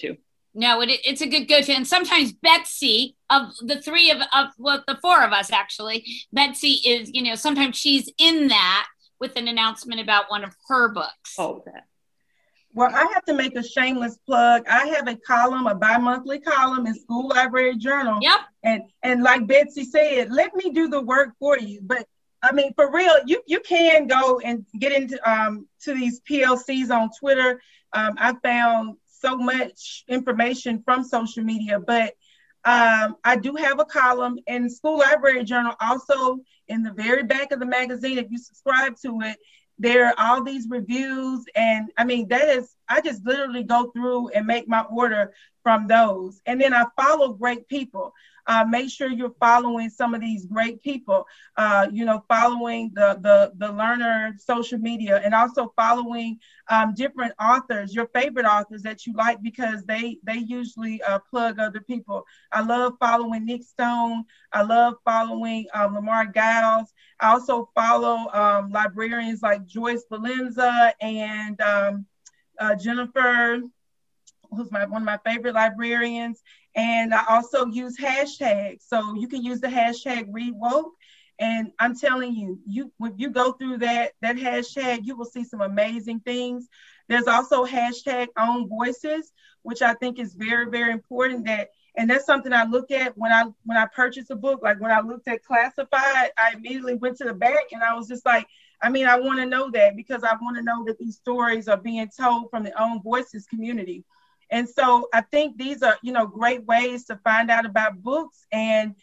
No, it, it's a good go-to. And sometimes Betsy, of the three of, of well, the four of us actually, Betsy is, you know, sometimes she's in that with an announcement about one of her books. Oh, that. Well, I have to make a shameless plug. I have a column, a bi-monthly column in School Library Journal. Yep. And and like Betsy said, let me do the work for you. But I mean, for real, you you can go and get into um to these P L Cs on Twitter. Um, I found so much information from social media, but um, I do have a column in School Library Journal. Also, in the very back of the magazine, if you subscribe to it, there are all these reviews. And I mean, that is, I just literally go through and make my order from those. And then I follow great people. Uh, make sure you're following some of these great people, uh, you know, following the, the, the learner social media, and also following um, different authors, your favorite authors that you like, because they, they usually uh, plug other people. I love following Nick Stone. I love following um, Lamar Giles. I also follow um, librarians like Joyce Valenza and um, uh, Jennifer, who's my one of my favorite librarians. And I also use hashtags. So you can use the hashtag ReadWoke. And I'm telling you, you when you go through that, that hashtag, you will see some amazing things. There's also hashtag Own Voices, which I think is very, very important. That and that's something I look at when I when I purchase a book. Like when I looked at Classified, I immediately went to the back and I was just like, I mean, I want to know that, because I want to know that these stories are being told from the Own Voices community. And so I think these are, you know, great ways to find out about books. And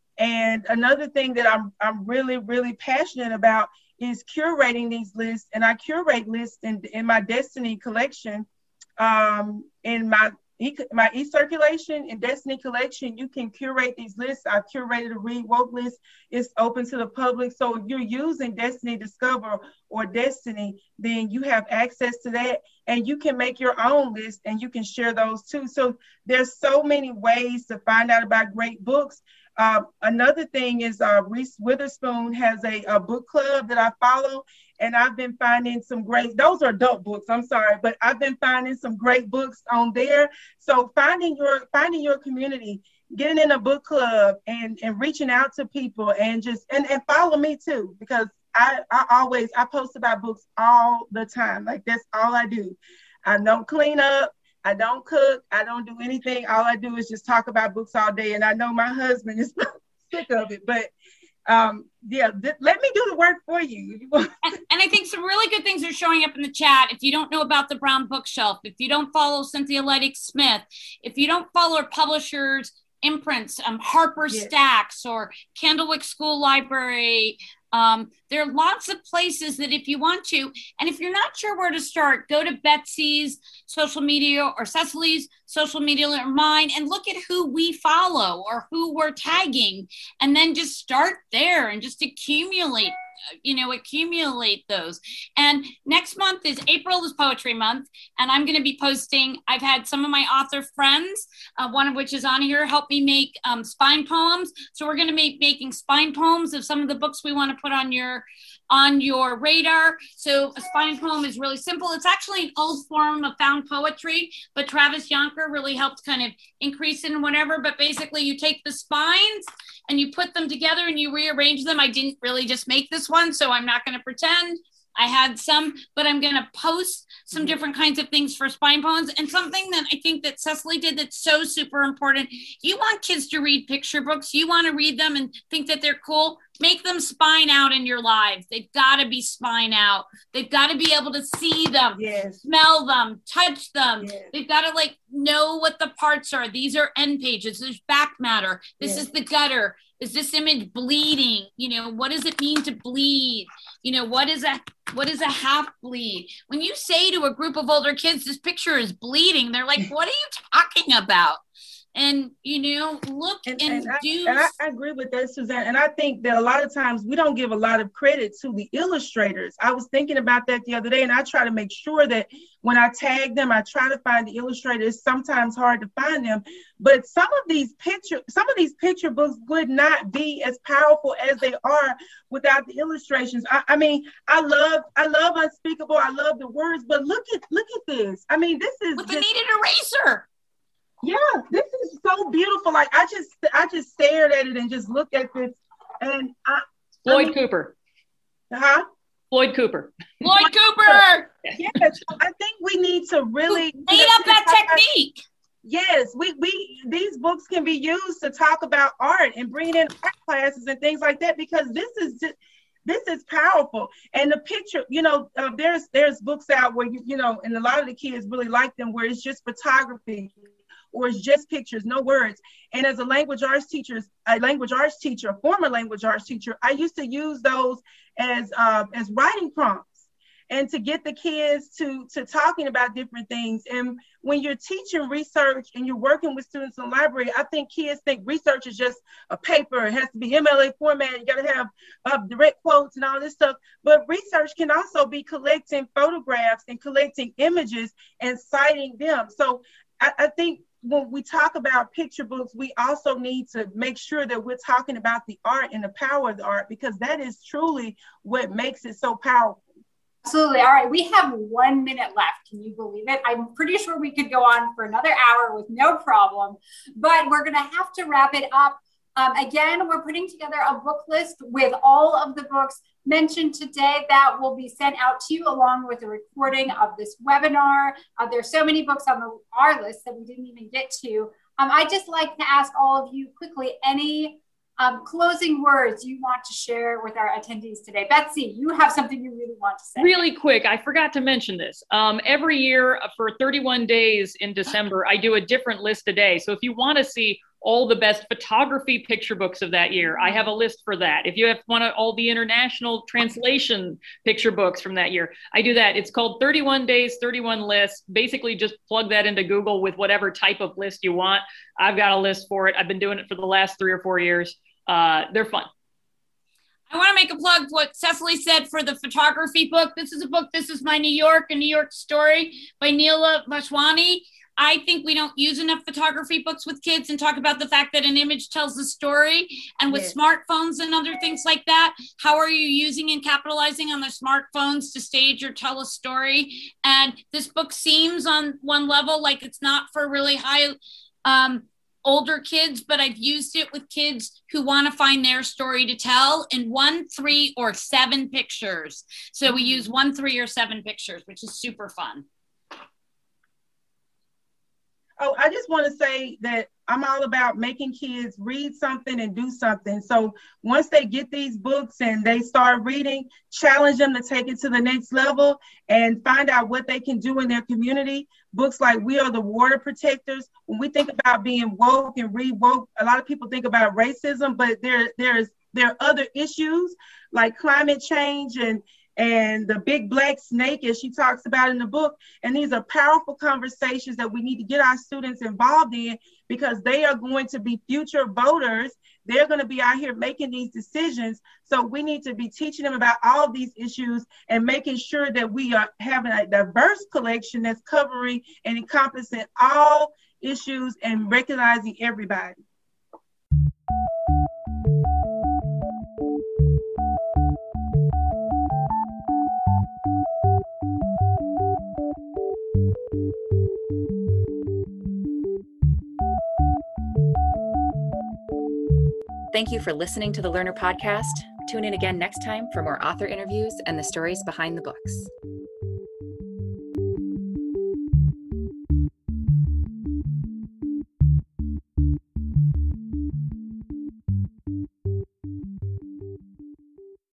and another thing that I'm I'm really, really passionate about is curating these lists. And I curate lists in, in my Destiny collection, um, in my e- my e-circulation and Destiny collection. You can curate these lists. I've curated a ReadWoke list. It's open to the public. So if you're using Destiny Discover or Destiny, then you have access to that. And you can make your own list and you can share those too. So there's so many ways to find out about great books. Uh, another thing is uh, Reese Witherspoon has a, a book club that I follow. And I've been finding some great, those are adult books, I'm sorry, but I've been finding some great books on there. So finding your finding your community, getting in a book club and, and reaching out to people and just, and, and follow me too, because I, I always, I post about books all the time. Like that's all I do. I don't clean up. I don't cook. I don't do anything. All I do is just talk about books all day. And I know my husband is sick of it, but um, yeah, th- let me do the work for you. and, and I think some really good things are showing up in the chat. If you don't know about the Brown Bookshelf, if you don't follow Cynthia Leidig Smith, if you don't follow our publishers, imprints, um, Harper yes. Stacks or Candlewick School Library, Um, there are lots of places that if you want to, and if you're not sure where to start, go to Betsy's social media or Cecily's social media or mine and look at who we follow or who we're tagging, and then just start there and just accumulate, you know, accumulate those. And next month is April is Poetry Month, and I'm going to be posting, I've had some of my author friends, uh, one of which is on here, help me make um, spine poems. So we're going to be making spine poems of some of the books we want to put on your on your radar. So a spine poem is really simple. It's actually an old form of found poetry, but Travis Yonker really helped kind of increase it and whatever. But basically you take the spines and you put them together and you rearrange them. I didn't really just make this one, so I'm not going to pretend I had some, but I'm going to post some different kinds of things for spine poems. And something that I think that Cecily did that's so super important. You want kids to read picture books. You want to read them and think that they're cool. Make them spine out in your lives. They've got to be spine out. They've got to be able to see them, yes. smell them, touch them. Yes. They've got to like know what the parts are. These are end pages. There's back matter. This yes. is the gutter. Is this image bleeding? You know, what does it mean to bleed? You know, what is a what is a half bleed? When you say to a group of older kids, this picture is bleeding, they're like, what are you talking about? And, you know, look and, and, and do. I, and I, I agree with that, Suzanne. And I think that a lot of times we don't give a lot of credit to the illustrators. I was thinking about that the other day, and I try to make sure that when I tag them, I try to find the illustrators. It's sometimes hard to find them, but some of these picture, some of these picture books would not be as powerful as they are without the illustrations. I, I mean, I love, I love Unspeakable. I love the words, but look at, look at this. I mean, this is with just, the needed eraser. Yeah, this is so beautiful. Like I just, I just stared at it and just looked at this, and I, Floyd I mean, Cooper. Huh? Floyd Cooper. Floyd Cooper. Yes, I think we need to really made up that technique. Yes, we we these books can be used to talk about art and bring in art classes and things like that, because this is just, this is powerful. And the picture, you know, uh, there's there's books out where you you know, and a lot of the kids really like them, where it's just photography or it's just pictures, no words. And as a language arts teacher, a language arts teacher, a former language arts teacher, I used to use those as uh, as writing prompts, and to get the kids to, to talking about different things. And when you're teaching research and you're working with students in the library, I think kids think research is just a paper. It has to be M L A format. You got to have uh, direct quotes and all this stuff. But research can also be collecting photographs and collecting images and citing them. So I, I think when we talk about picture books, we also need to make sure that we're talking about the art and the power of the art, because that is truly what makes it so powerful. Absolutely. All right. We have one minute left. Can you believe it? I'm pretty sure we could go on for another hour with no problem, but we're going to have to wrap it up. Um, again, we're putting together a book list with all of the books mentioned today that will be sent out to you along with a recording of this webinar. Uh, there's so many books on the, our list that we didn't even get to. Um, I'd just like to ask all of you quickly, any Um, closing words you want to share with our attendees today. Betsy, you have something you really want to say. Really quick, I forgot to mention this. Um, every year for thirty-one days in December, I do a different list a day. So if you want to see all the best photography picture books of that year, I have a list for that. If you have want all the international translation picture books from that year, I do that. It's called thirty-one days, thirty-one lists. Basically just plug that into Google with whatever type of list you want. I've got a list for it. I've been doing it for the last three or four years. Uh, they're fun. I want to make a plug for what Cecily said for the photography book. This is a book, This Is My New York, a New York Story by Neela Vashwani. I think we don't use enough photography books with kids and talk about the fact that an image tells the story. And with yes. smartphones and other things like that, how are you using and capitalizing on their smartphones to stage or tell a story? And this book seems on one level like it's not for really high um, older kids, but I've used it with kids who want to find their story to tell in one, three, or seven pictures. So we use one, three, or seven pictures, which is super fun. Oh, I just want to say that I'm all about making kids read something and do something. So once they get these books and they start reading, challenge them to take it to the next level and find out what they can do in their community. Books like We Are the Water Protectors. When we think about being woke and re-woke, a lot of people think about racism, but there, there's there are other issues like climate change and and the big black snake, as she talks about in the book. And these are powerful conversations that we need to get our students involved in, because they are going to be future voters. They're going to be out here making these decisions. So we need to be teaching them about all of these issues and making sure that we are having a diverse collection that's covering and encompassing all issues and recognizing everybody. Thank you for listening to the Learner Podcast. Tune in again next time for more author interviews and the stories behind the books.